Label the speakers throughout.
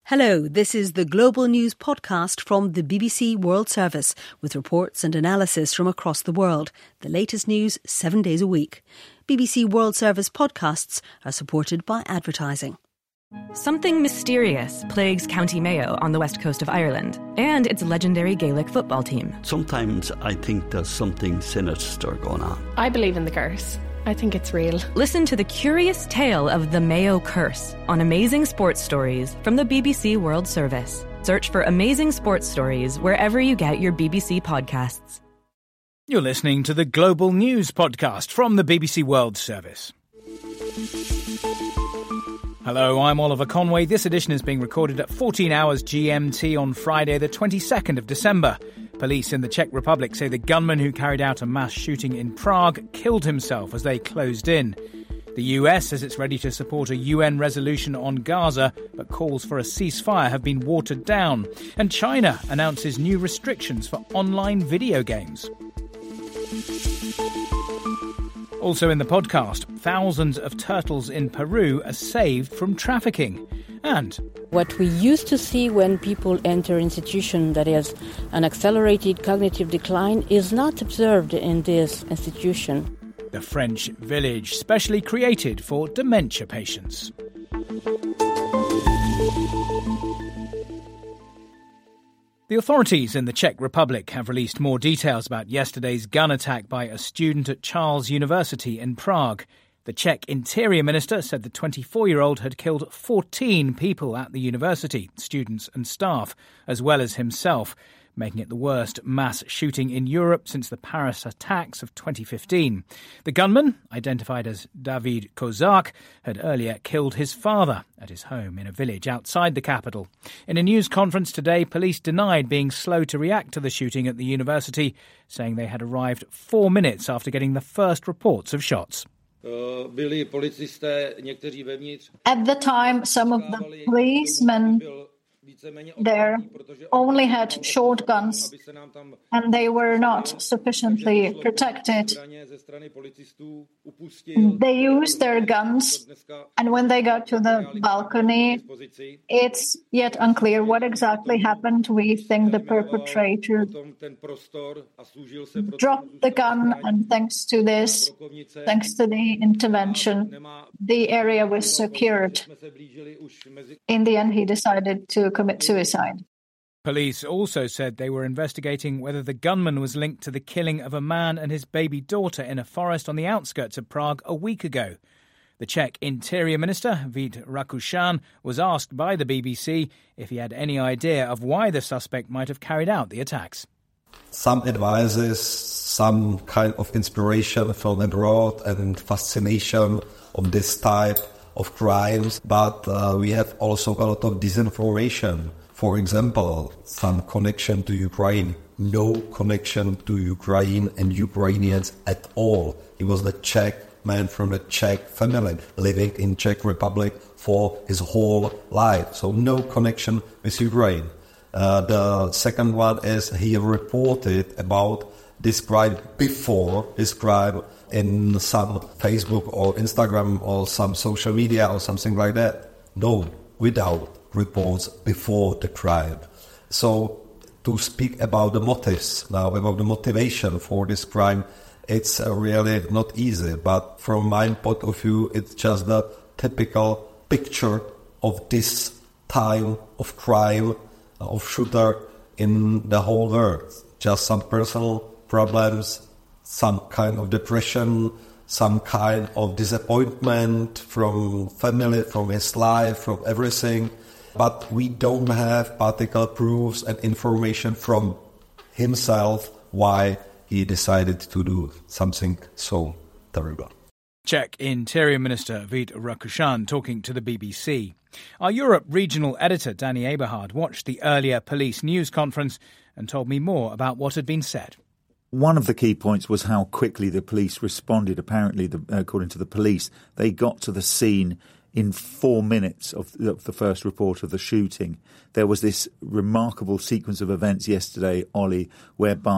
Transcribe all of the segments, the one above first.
Speaker 1: Hello, this is the Global News podcast from the BBC World Service with reports and analysis from across the world. The latest news 7 days a week. BBC World Service podcasts are supported by advertising.
Speaker 2: Something mysterious plagues County Mayo on the west coast of Ireland and its legendary Gaelic football team.
Speaker 3: Sometimes I think there's something sinister going on.
Speaker 4: I believe in the curse. I think it's real.
Speaker 2: Listen to the curious tale of the Mayo Curse on Amazing Sports Stories from the BBC World Service. Search for Amazing Sports Stories wherever you get your BBC podcasts.
Speaker 5: You're listening to the Global News podcast from the BBC World Service. Hello, I'm Oliver Conway. This edition is being recorded at 14 hours GMT on Friday, the 22nd of December. Police in the Czech Republic say the gunman who carried out a mass shooting in Prague killed himself as they closed in. The US says it's ready to support a UN resolution on Gaza, but calls for a ceasefire have been watered down. And China announces new restrictions for online video games. Also in the podcast, thousands of turtles in Peru are saved from trafficking. And
Speaker 6: what we used to see when people enter institution that is an accelerated cognitive decline is not observed in this institution.
Speaker 5: The French village specially created for dementia patients. The authorities in the Czech Republic have released more details about yesterday's gun attack by a student at Charles University in Prague. The Czech Interior Minister said the 24-year-old had killed 14 people at the university, students and staff, as well as himself, making it the worst mass shooting in Europe since the Paris attacks of 2015. The gunman, identified as David Kozák, had earlier killed his father at his home in a village outside the capital. In a news conference today, police denied being slow to react to the shooting at the university, saying they had arrived 4 minutes after getting the first reports of shots.
Speaker 7: At the time, some of the policemen there only had shotguns and they were not sufficiently protected. They used their guns, and when they got to the balcony, it's yet unclear what exactly happened. We think the perpetrator dropped the gun, and thanks to the intervention, the area was secured. In the end, he decided to commit suicide.
Speaker 5: Police also said they were investigating whether the gunman was linked to the killing of a man and his baby daughter in a forest on the outskirts of Prague a week ago. The Czech Interior Minister, Vít Rakušan, was asked by the BBC if he had any idea of why the suspect might have carried out the attacks.
Speaker 8: Some advices, some kind of inspiration from abroad and fascination of this type of crimes, but we have also a lot of disinformation. For example, some connection to Ukraine, no connection to Ukraine and Ukrainians at all. He was a Czech man from the Czech family, living in Czech Republic for his whole life. So no connection with Ukraine. The second one is he reported about this crime before this crime in some Facebook or Instagram or some social media or something like that. No, without reports before the crime. So to speak about the motives now, about the motivation for this crime, it's really not easy. But from my point of view, it's just the typical picture of this time of crime, of shooter in the whole world. Just some personal problems, some kind of depression, some kind of disappointment from family, from his life, from everything. But we don't have particular proofs and information from himself why he decided to do something so terrible.
Speaker 5: Czech Interior Minister Vít Rakušan talking to the BBC. Our Europe regional editor Danny Eberhard watched the earlier police news conference and told me more about what had been said.
Speaker 9: One of the key points was how quickly the police responded. Apparently, according to the police, they got to the scene in 4 minutes of the first report of the shooting. There was this remarkable sequence of events yesterday, Ollie, whereby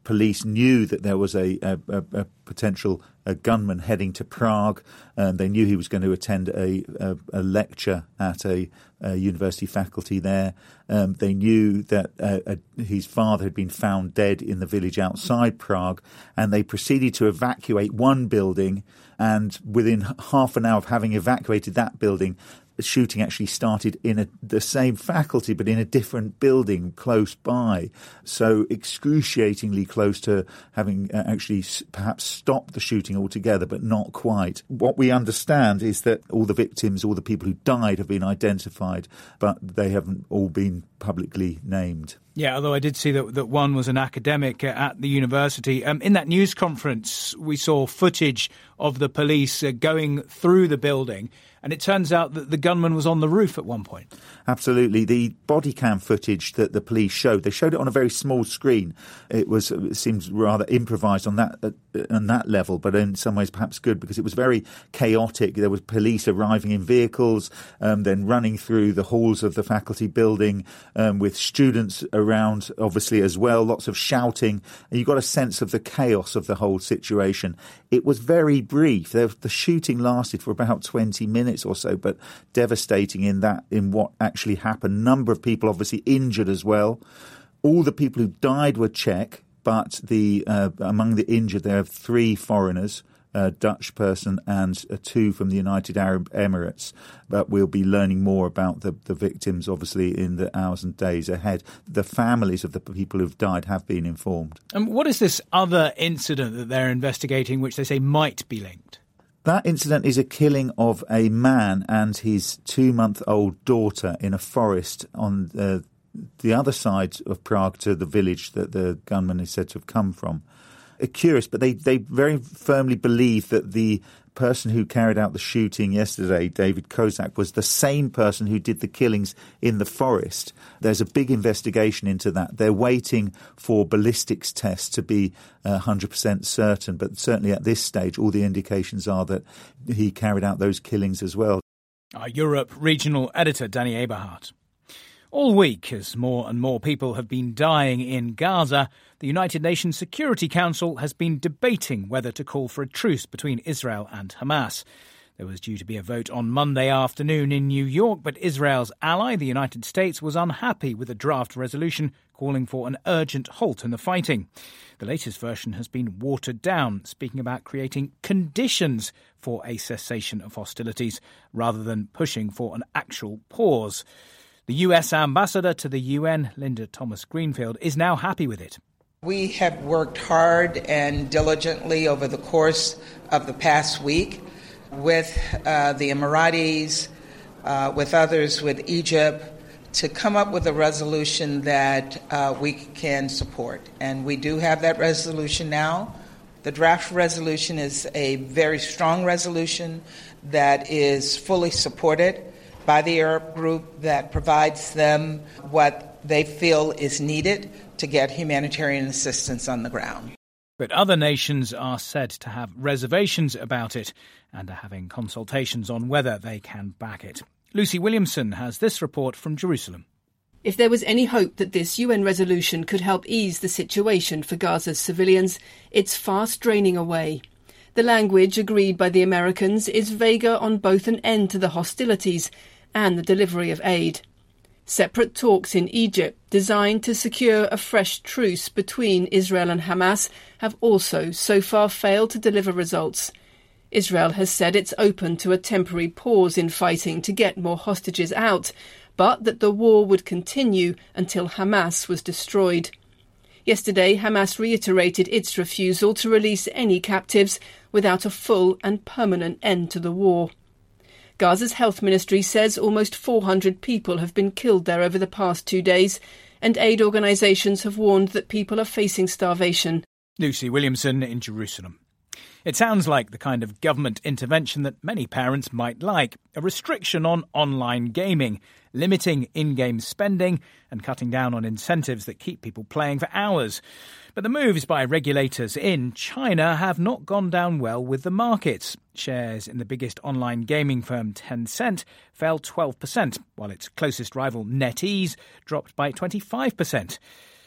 Speaker 9: police knew that there was a potential gunman heading to Prague. They knew he was going to attend a lecture at a university faculty there. They knew that his father had been found dead in the village outside Prague, and they proceeded to evacuate one building. And within half an hour of having evacuated that building, the shooting actually started in the same faculty, but in a different building close by. So excruciatingly close to having actually perhaps stopped the shooting altogether, but not quite. What we understand is that all the victims, all the people who died have been identified, but they haven't all been publicly named.
Speaker 5: Yeah, although I did see that one was an academic at the university. In that news conference, we saw footage of the police going through the building, and it turns out that the gunman was on the roof at one point.
Speaker 9: Absolutely. The body cam footage that the police showed, they showed it on a very small screen. It seems rather improvised on that level, but in some ways perhaps good, because it was very chaotic. There was police arriving in vehicles, then running through the halls of the faculty building, with students around, obviously, as well, lots of shouting. And you got a sense of the chaos of the whole situation. It was very brief. The shooting lasted for about 20 minutes or so, but devastating in what actually happened. Number of people obviously injured as well. All the people who died were Czech, but among the injured there are 3 foreigners, a Dutch person and 2 from the United Arab Emirates. But we'll be learning more about the victims, obviously, in the hours and days ahead. The families of the people who've died have been informed.
Speaker 5: And what is this other incident that they're investigating, which they say might be linked?
Speaker 9: That incident is a killing of a man and his 2-month-old daughter in a forest on the other side of Prague to the village that the gunman is said to have come from. Curious, but they very firmly believe that the person who carried out the shooting yesterday, David Kozak, was the same person who did the killings in the forest. There's a big investigation into that. They're waiting for ballistics tests to be 100% certain, but certainly at this stage all the indications are that he carried out those killings as well.
Speaker 5: Our Europe regional editor, Danny Eberhardt. All week, as more and more people have been dying in Gaza, the United Nations Security Council has been debating whether to call for a truce between Israel and Hamas. There was due to be a vote on Monday afternoon in New York, but Israel's ally, the United States, was unhappy with a draft resolution calling for an urgent halt in the fighting. The latest version has been watered down, speaking about creating conditions for a cessation of hostilities rather than pushing for an actual pause. The US ambassador to the UN, Linda Thomas-Greenfield, is now happy with it.
Speaker 10: We have worked hard and diligently over the course of the past week with the Emiratis, with others, with Egypt, to come up with a resolution that we can support. And we do have that resolution now. The draft resolution is a very strong resolution that is fully supported by the Arab group, that provides them what they feel is needed to get humanitarian assistance on the ground.
Speaker 5: But other nations are said to have reservations about it and are having consultations on whether they can back it. Lucy Williamson has this report from Jerusalem.
Speaker 11: If there was any hope that this UN resolution could help ease the situation for Gaza's civilians, it's fast draining away. The language agreed by the Americans is vaguer on both an end to the hostilities and the delivery of aid. Separate talks in Egypt designed to secure a fresh truce between Israel and Hamas have also so far failed to deliver results. Israel has said it's open to a temporary pause in fighting to get more hostages out, but that the war would continue until Hamas was destroyed. Yesterday, Hamas reiterated its refusal to release any captives without a full and permanent end to the war. Gaza's health ministry says almost 400 people have been killed there over the past 2 days, and aid organisations have warned that people are facing starvation.
Speaker 5: Lucy Williamson in Jerusalem. It sounds like the kind of government intervention that many parents might like, a restriction on online gaming, limiting in-game spending and cutting down on incentives that keep people playing for hours. But the moves by regulators in China have not gone down well with the markets. Shares in the biggest online gaming firm Tencent fell 12%, while its closest rival NetEase dropped by 25%.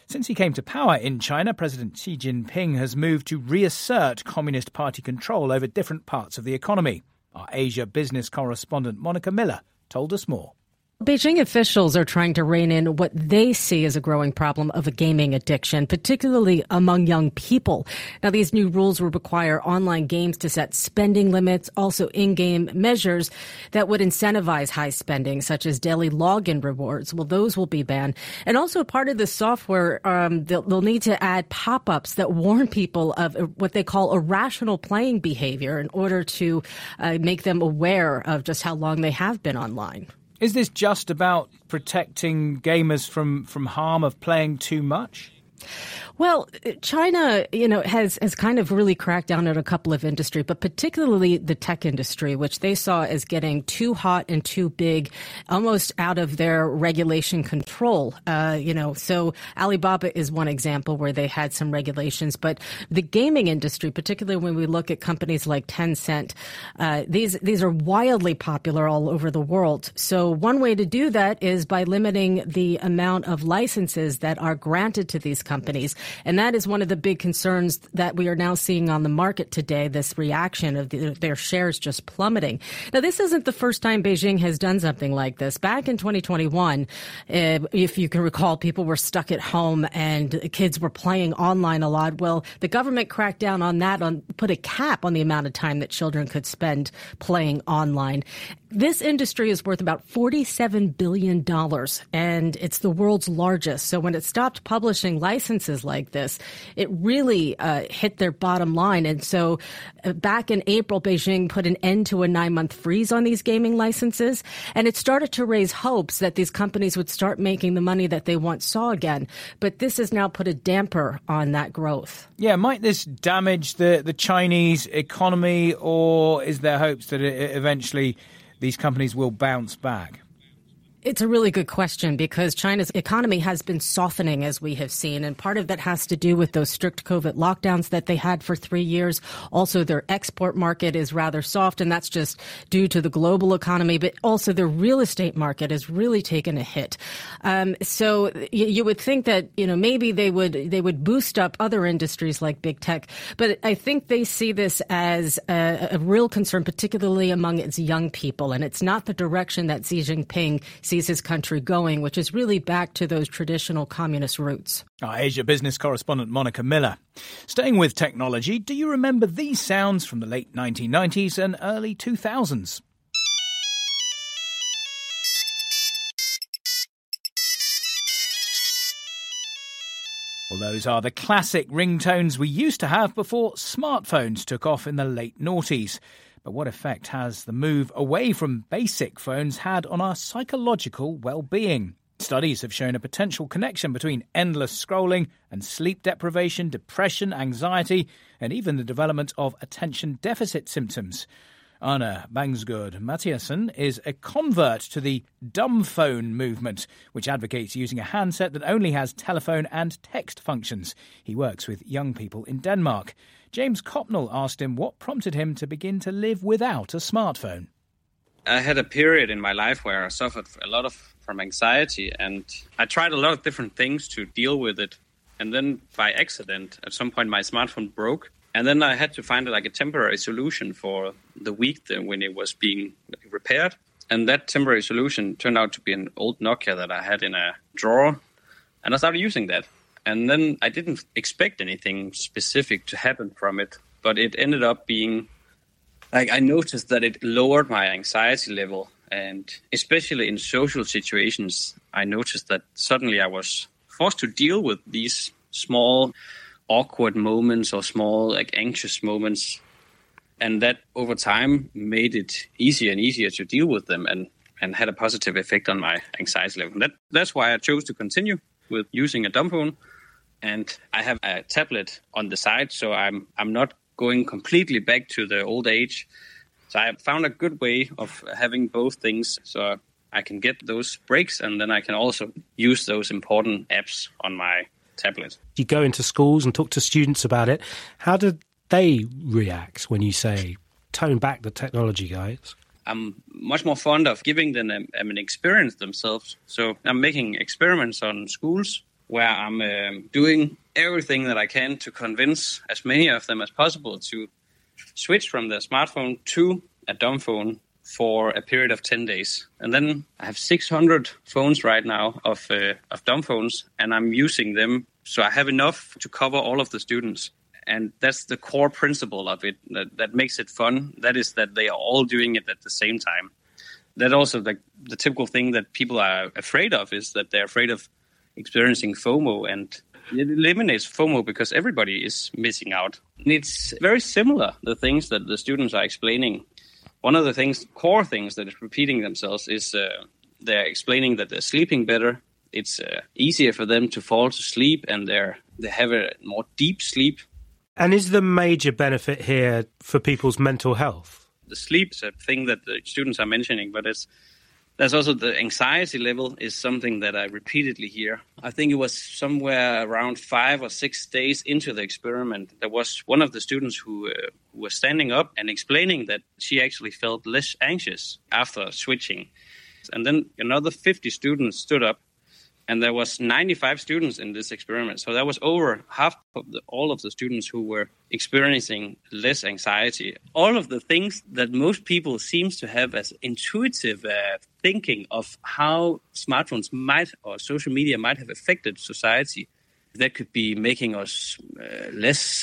Speaker 5: Since he came to power in China, President Xi Jinping has moved to reassert Communist Party control over different parts of the economy. Our Asia business correspondent Monica Miller told us more.
Speaker 12: Beijing officials are trying to rein in what they see as a growing problem of a gaming addiction, particularly among young people. Now, these new rules will require online games to set spending limits, also in-game measures that would incentivize high spending, such as daily login rewards. Well, those will be banned. And also part of the software, they'll need to add pop-ups that warn people of what they call irrational playing behavior in order to make them aware of just how long they have been online.
Speaker 5: Is this just about protecting gamers from harm of playing too much?
Speaker 12: Well, China, has kind of really cracked down on a couple of industries, but particularly the tech industry, which they saw as getting too hot and too big, almost out of their regulation control. So Alibaba is one example where they had some regulations, but the gaming industry, particularly when we look at companies like Tencent, these are wildly popular all over the world. So one way to do that is by limiting the amount of licenses that are granted to these companies. And that is one of the big concerns that we are now seeing on the market today, this reaction of their shares just plummeting. Now, this isn't the first time Beijing has done something like this. Back in 2021, if you can recall, people were stuck at home and kids were playing online a lot. Well, the government cracked down on that, put a cap on the amount of time that children could spend playing online. This industry is worth about $47 billion, and it's the world's largest. So when it stopped publishing licenses like this, it really hit their bottom line. And so back in April, Beijing put an end to a 9-month freeze on these gaming licenses, and it started to raise hopes that these companies would start making the money that they once saw again. But this has now put a damper on that growth.
Speaker 5: Yeah, might this damage the Chinese economy, or is there hopes that eventually these companies will bounce back?
Speaker 12: It's a really good question because China's economy has been softening, as we have seen, and part of that has to do with those strict COVID lockdowns that they had for 3 years. Also, their export market is rather soft, and that's just due to the global economy, but also their real estate market has really taken a hit. So you would think that, maybe they would boost up other industries like big tech, but I think they see this as a real concern, particularly among its young people, and it's not the direction that Xi Jinping sees his country going, which is really back to those traditional communist roots.
Speaker 5: Our Asia business correspondent Monica Miller. Staying with technology, do you remember these sounds from the late 1990s and early 2000s? Well, those are the classic ringtones we used to have before smartphones took off in the late noughties. But what effect has the move away from basic phones had on our psychological well-being? Studies have shown a potential connection between endless scrolling and sleep deprivation, depression, anxiety, and even the development of attention deficit symptoms. Anna Bangsgaard Mathiasen is a convert to the dumb phone movement, which advocates using a handset that only has telephone and text functions. He works with young people in Denmark. James Copnell asked him what prompted him to begin to live without a smartphone.
Speaker 13: I had a period in my life where I suffered a lot from anxiety, and I tried a lot of different things to deal with it. And then by accident, at some point, my smartphone broke. And then I had to find a temporary solution for the week when it was being repaired. And that temporary solution turned out to be an old Nokia that I had in a drawer. And I started using that. And then I didn't expect anything specific to happen from it, but it ended up being I noticed that it lowered my anxiety level. And especially in social situations, I noticed that suddenly I was forced to deal with these small, awkward moments or small, anxious moments. And that over time made it easier and easier to deal with them and had a positive effect on my anxiety level. That's why I chose to continue with using a dumb phone. And I have a tablet on the side, so I'm not going completely back to the old age. So I found a good way of having both things, so I can get those breaks, and then I can also use those important apps on my tablet.
Speaker 14: You go into schools and talk to students about it. How did they react when you say, tone back the technology, guys?
Speaker 13: I'm much more fond of giving them an experience themselves. So I'm making experiments on schools where I'm doing everything that I can to convince as many of them as possible to switch from their smartphone to a dumb phone for a period of 10 days. And then I have 600 phones right now of dumb phones, and I'm using them. So I have enough to cover all of the students. And that's the core principle of it that makes it fun. That is that they are all doing it at the same time. That also, the typical thing that people are afraid of is that they're afraid of experiencing FOMO, and it eliminates FOMO because everybody is missing out. And it's very similar, the things that the students are explaining. One of the core things that is repeating themselves is they're explaining that they're sleeping better. It's easier for them to fall to sleep, and they have a more deep sleep.
Speaker 14: And is the major benefit here for people's mental health?
Speaker 13: The sleep is a thing that the students are mentioning, but there's also the anxiety level is something that I repeatedly hear. I think it was somewhere around 5 or 6 days into the experiment. There was one of the students who was standing up and explaining that she actually felt less anxious after switching. And then another 50 students stood up, and there was 95 students in this experiment. So that was over half of all of the students who were experiencing less anxiety. All of the things that most people seem to have as intuitive thinking of how smartphones might or social media might have affected society. That could be making us less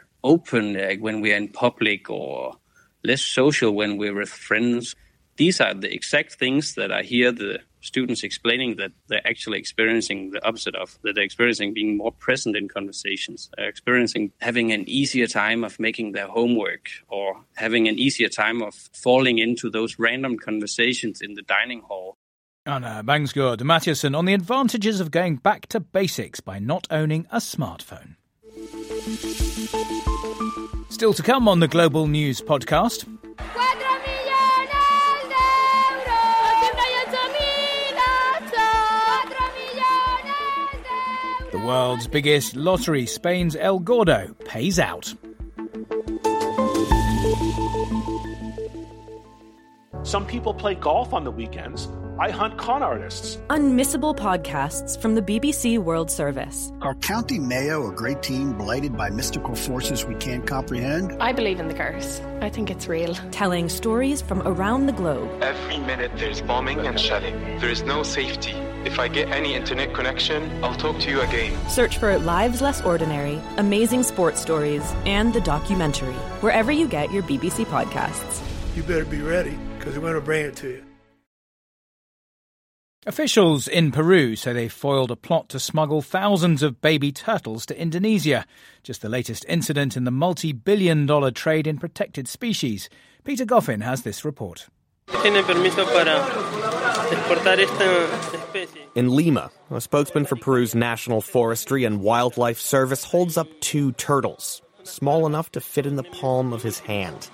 Speaker 13: open when we're in public, or less social when we're with friends. These are the exact things that I hear the students explaining that they're actually experiencing the opposite of, that they're experiencing being more present in conversations, they're experiencing having an easier time of making their homework, or having an easier time of falling into those random conversations in the dining hall.
Speaker 5: Anna Bangsgaard Mathiasen on the advantages of going back to basics by not owning a smartphone. Still to come on the Global News podcast. The world's biggest lottery, Spain's El Gordo, pays out.
Speaker 15: Some people play golf on the weekends. I hunt con artists.
Speaker 2: Unmissable podcasts from the BBC World Service.
Speaker 16: Are County Mayo a great team blighted by mystical forces we can't comprehend?
Speaker 4: I believe in the curse. I think it's real.
Speaker 2: Telling stories from around the globe.
Speaker 17: Every minute there's bombing and shelling. There is no safety. If I get any internet connection, I'll talk to you again.
Speaker 2: Search for Lives Less Ordinary, amazing sports stories, and the documentary, wherever you get your BBC podcasts.
Speaker 18: You better be ready, because we're going to bring it to you.
Speaker 5: Officials in Peru say they foiled a plot to smuggle thousands of baby turtles to Indonesia. Just the latest incident in the multi-billion-dollar trade in protected species. Peter Goffin has this report.
Speaker 19: In Lima, a spokesman for Peru's National Forestry and Wildlife Service holds up 2 turtles, small enough to fit in the palm of his hand.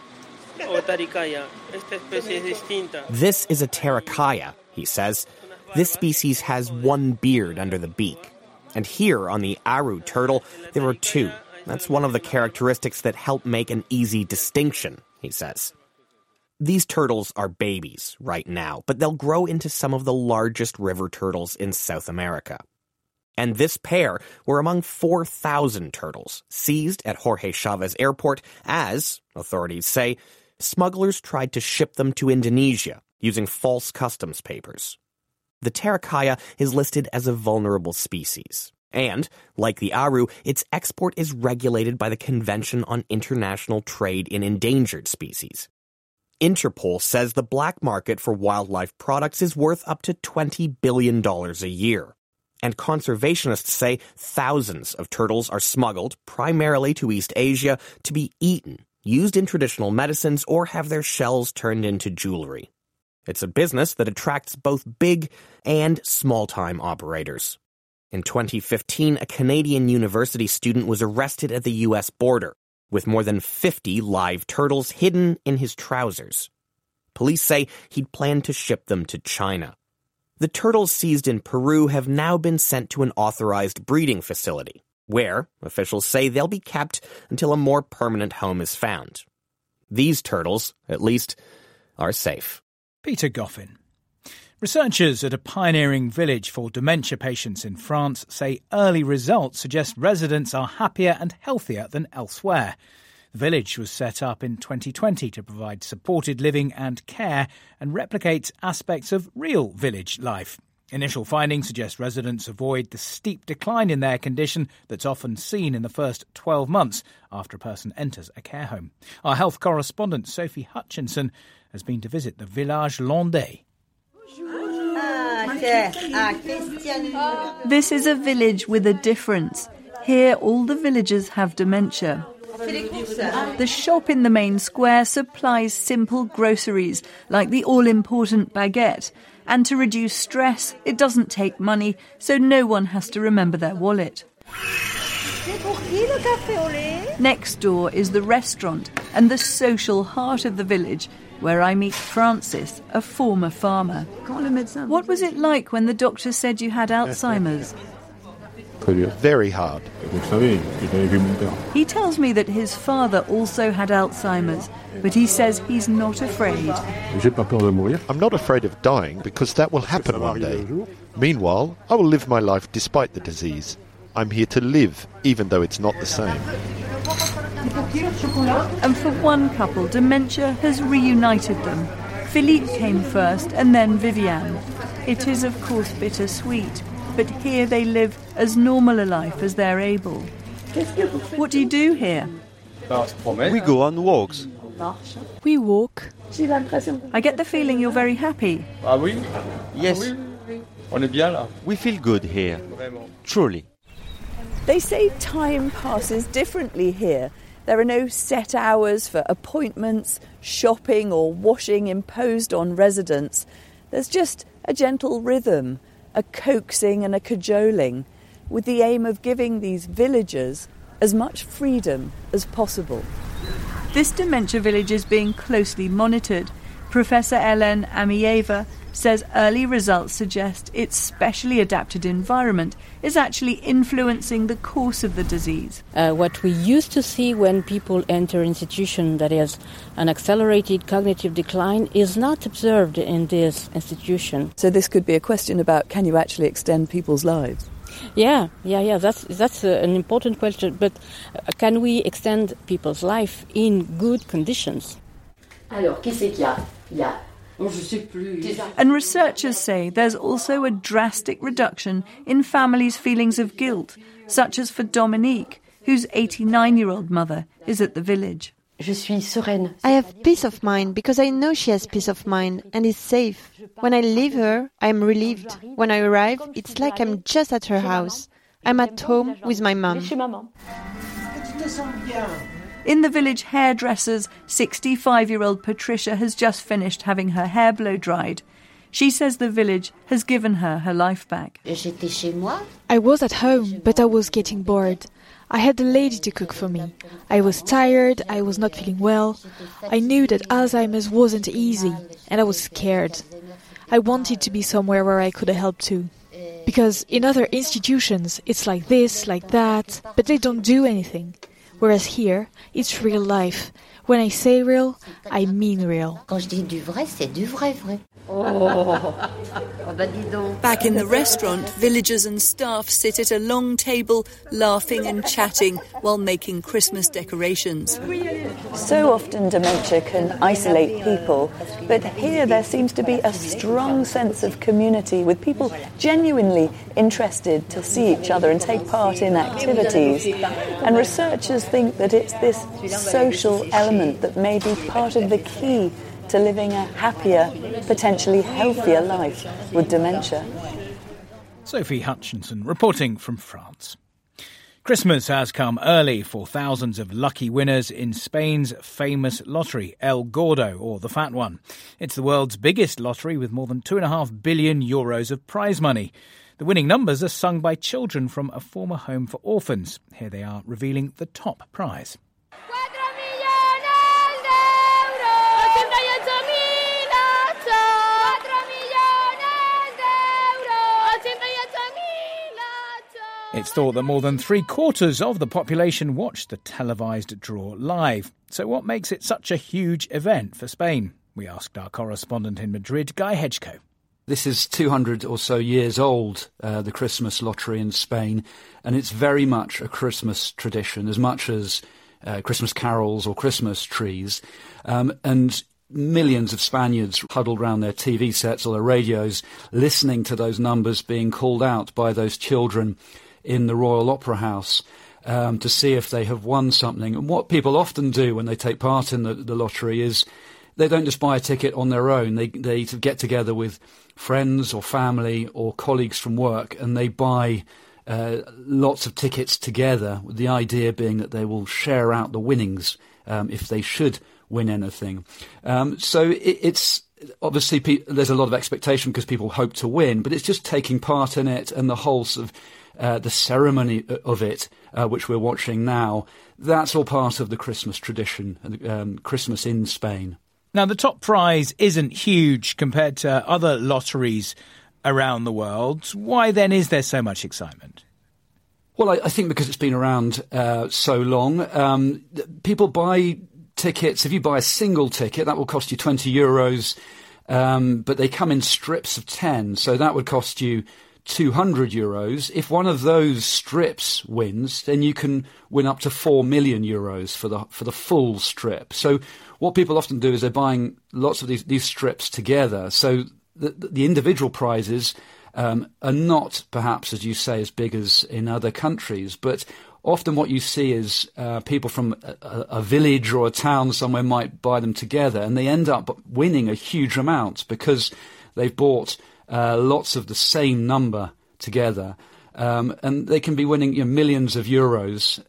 Speaker 19: This is a Terracaya, he says. This species has 1 beard under the beak. And here on the Aru turtle, there are 2. That's one of the characteristics that help make an easy distinction, he says. These turtles are babies right now, but they'll grow into some of the largest river turtles in South America. And this pair were among 4,000 turtles seized at Jorge Chavez Airport as, authorities say, smugglers tried to ship them to Indonesia using false customs papers. The Terracaya is listed as a vulnerable species. And, like the Aru, its export is regulated by the Convention on International Trade in Endangered Species. Interpol says the black market for wildlife products is worth up to $20 billion a year. And conservationists say thousands of turtles are smuggled, primarily to East Asia, to be eaten, used in traditional medicines, or have their shells turned into jewelry. It's a business that attracts both big and small-time operators. In 2015, a Canadian university student was arrested at the U.S. border, with more than 50 live turtles hidden in his trousers. Police say he'd planned to ship them to China. The turtles seized in Peru have now been sent to an authorized breeding facility, where officials say they'll be kept until a more permanent home is found. These turtles, at least, are safe.
Speaker 5: Peter Goffin. Researchers at a pioneering village for dementia patients in France say early results suggest residents are happier and healthier than elsewhere. The village was set up in 2020 to provide supported living and care and replicates aspects of real village life. Initial findings suggest residents avoid the steep decline in their condition that's often seen in the first 12 months after a person enters a care home. Our health correspondent Sophie Hutchinson has been to visit the Village Landais.
Speaker 20: This is a village with a difference. Here all the villagers have dementia. The shop in the main square supplies simple groceries like the all-important baguette. And to reduce stress, it doesn't take money, so no one has to remember their wallet. Next door is the restaurant and the social heart of the village, where I meet Francis, a former farmer. What was it like when the doctor said you had Alzheimer's?
Speaker 21: Very hard.
Speaker 20: He tells me that his father also had Alzheimer's, but he says he's not afraid.
Speaker 21: I'm not afraid of dying because that will happen one day. Meanwhile, I will live my life despite the disease. I'm here to live, even though it's not the same.
Speaker 20: And for one couple, dementia has reunited them. Philippe came first and then Viviane. It is, of course, bittersweet, but here they live as normal a life as they're able. What do you do here?
Speaker 21: We go on walks.
Speaker 20: We walk. I get the feeling you're very happy.
Speaker 21: Yes. We feel good here. Truly.
Speaker 20: They say time passes differently here. There are no set hours for appointments, shopping or washing imposed on residents. There's just a gentle rhythm, a coaxing and a cajoling, with the aim of giving these villagers as much freedom as possible. This dementia village is being closely monitored. Professor Hélène Amieva says early results suggest its specially adapted environment is actually influencing the course of the disease.
Speaker 6: What we used to see when people enter institution, that is, an accelerated cognitive decline, is not observed in this institution.
Speaker 20: So this could be a question about, can you actually extend people's lives?
Speaker 6: Yeah. That's an important question. But can we extend people's life in good conditions?
Speaker 20: And researchers say there's also a drastic reduction in families' feelings of guilt, such as for Dominique, whose 89-year-old mother is at the village.
Speaker 22: I have peace of mind because I know she has peace of mind and is safe. When I leave her, I am relieved. When I arrive, it's like I'm just at her house. I'm at home with my mum.
Speaker 20: In the village hairdresser's, 65-year-old Patricia has just finished having her hair blow dried. She says the village has given her her life back.
Speaker 23: I was at home, but I was getting bored. I had a lady to cook for me. I was tired, I was not feeling well. I knew that Alzheimer's wasn't easy, and I was scared. I wanted to be somewhere where I could help too. Because in other institutions, it's like this, like that, but they don't do anything. Whereas here, it's real life. When I say real, I mean real.
Speaker 20: Back in the restaurant, villagers and staff sit at a long table, laughing and chatting while making Christmas decorations. So often dementia can isolate people, but here there seems to be a strong sense of community, with people genuinely interested to see each other and take part in activities. And researchers think that it's this social element that may be part of the key to living a happier, potentially healthier life with dementia.
Speaker 5: Sophie Hutchinson reporting from France. Christmas has come early for thousands of lucky winners in Spain's famous lottery, El Gordo, or the Fat One. It's the world's biggest lottery with more than €2.5 billion of prize money. The winning numbers are sung by children from a former home for orphans. Here they are revealing the top prize. It's thought that more than 3/4 of the population watched the televised draw live. So what makes it such a huge event for Spain? We asked our correspondent in Madrid, Guy Hedgecoe.
Speaker 1: This is 200 or so years old, the Christmas lottery in Spain, and it's very much a Christmas tradition, as much as Christmas carols or Christmas trees. And millions of Spaniards huddled around their TV sets or their radios, listening to those numbers being called out by those children in the Royal Opera House, to see if they have won something. And what people often do when they take part in the lottery is they don't just buy a ticket on their own. They get together with friends or family or colleagues from work, and they buy lots of tickets together, with the idea being that they will share out the winnings if they should win anything. So it's obviously there's a lot of expectation because people hope to win, but it's just taking part in it, and the whole sort of the ceremony of it, which we're watching now, that's all part of the Christmas tradition, Christmas in Spain.
Speaker 5: Now, the top prize isn't huge compared to other lotteries around the world. Why then is there so much excitement?
Speaker 1: Well, I think because it's been around so long. People buy tickets. If you buy a single ticket, that will cost you €20, but they come in strips of 10, so that would cost you €200. If one of those strips wins, then you can win up to €4 million for the full strip. So what people often do is they're buying lots of these strips together. So the individual prizes are not perhaps, as you say, as big as in other countries, but often what you see is people from a village or a town somewhere might buy them together, and they end up winning a huge amount because they've bought lots of the same number together, and they can be winning millions of euros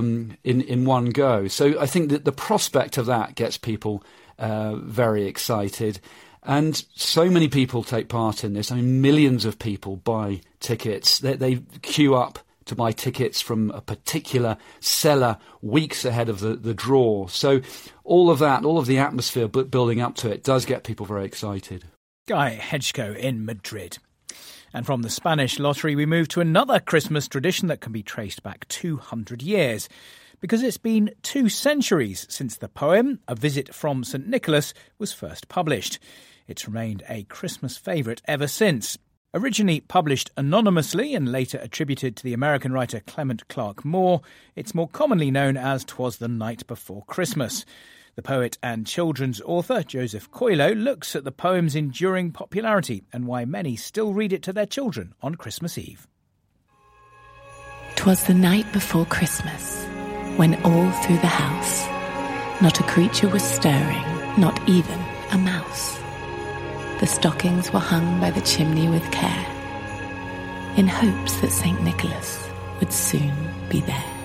Speaker 1: in one go. So I think that the prospect of that gets people very excited. And so many people take part in this. I mean, millions of people buy tickets. They queue up to buy tickets from a particular seller weeks ahead of the draw. So all of that, all of the atmosphere building up to it does get people very excited.
Speaker 5: Guy Hedgeko in Madrid. And from the Spanish lottery, we move to another Christmas tradition that can be traced back 200 years, because it's been 2 centuries since the poem A Visit from St. Nicholas was first published. It's remained a Christmas favourite ever since. Originally published anonymously and later attributed to the American writer Clement Clarke Moore, it's more commonly known as 'Twas the Night Before Christmas. The poet and children's author Joseph Coelho looks at the poem's enduring popularity and why many still read it to their children on Christmas Eve.
Speaker 3: 'Twas the night before Christmas, when all through the house not a creature was stirring, not even a mouse. The stockings were hung by the chimney with care, in hopes that St. Nicholas would soon be there.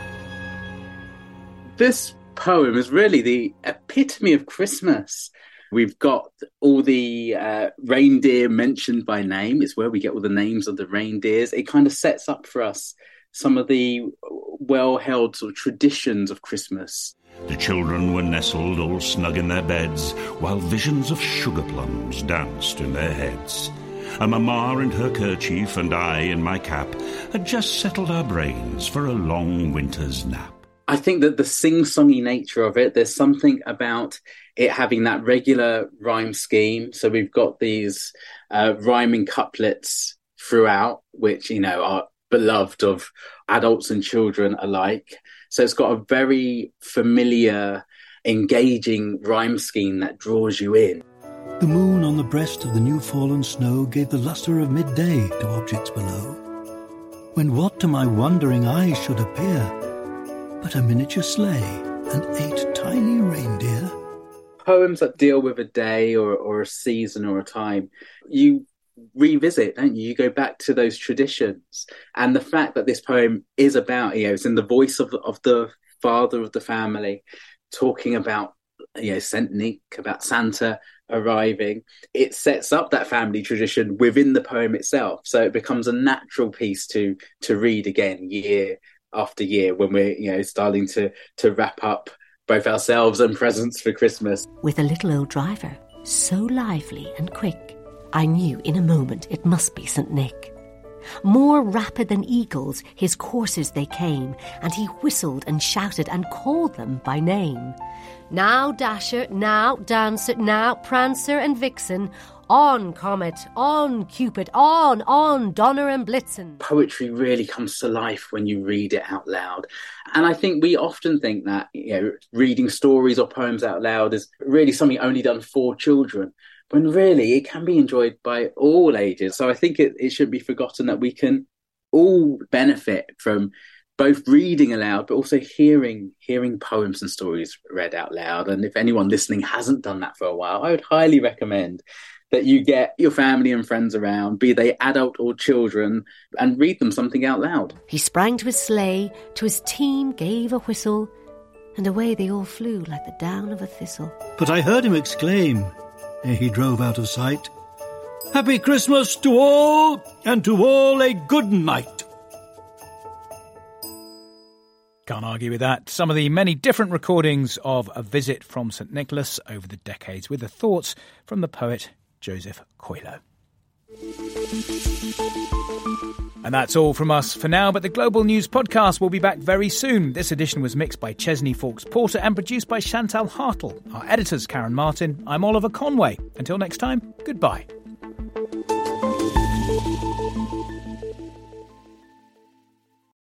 Speaker 7: This poem is really the epitome of Christmas. We've got all the reindeer mentioned by name. It's where we get all the names of the reindeers. It kind of sets up for us some of the well-held sort of traditions of Christmas.
Speaker 24: The children were nestled all snug in their beds, while visions of sugar plums danced in their heads. And Mamma in her kerchief and I in my cap had just settled our brains for a long winter's nap.
Speaker 7: I think that the sing-songy nature of it, there's something about it having that regular rhyme scheme. So we've got these rhyming couplets throughout, which, are beloved of adults and children alike. So it's got a very familiar, engaging rhyme scheme that draws you in.
Speaker 25: The moon on the breast of the new-fallen snow gave the lustre of midday to objects below, when what to my wondering eyes should appear but a miniature sleigh and 8 tiny reindeer.
Speaker 7: Poems that deal with a day or a season or a time, you revisit, don't you? You go back to those traditions. And the fact that this poem is about, it's in the voice of the father of the family, talking about, Saint Nick, about Santa arriving, it sets up that family tradition within the poem itself. So it becomes a natural piece to read again year after year when we're starting to wrap up both ourselves and presents for Christmas.
Speaker 26: With a little old driver, so lively and quick, I knew in a moment it must be St. Nick. More rapid than eagles his coursers they came, and he whistled and shouted and called them by name. Now Dasher, now Dancer, now Prancer and Vixen, On, Comet, on, Cupid, on, Donner and Blitzen.
Speaker 7: Poetry really comes to life when you read it out loud. And I think we often think that, reading stories or poems out loud is really something only done for children, when really it can be enjoyed by all ages. So I think it shouldn't be forgotten that we can all benefit from both reading aloud, but also hearing poems and stories read out loud. And if anyone listening hasn't done that for a while, I would highly recommend that you get your family and friends around, be they adult or children, and read them something out loud.
Speaker 26: He sprang to his sleigh, to his team gave a whistle, and away they all flew like the down of a thistle.
Speaker 25: But I heard him exclaim, ere he drove out of sight, "Happy Christmas to all, and to all a good night."
Speaker 5: Can't argue with that. Some of the many different recordings of A Visit from St Nicholas over the decades, with the thoughts from the poet Joseph Coelho. And that's all from us for now, but the Global News Podcast will be back very soon. This edition was mixed by Chesney Fawkes-Porter and produced by Chantal Hartle. Our editor's Karen Martin. I'm Oliver Conway. Until next time, goodbye.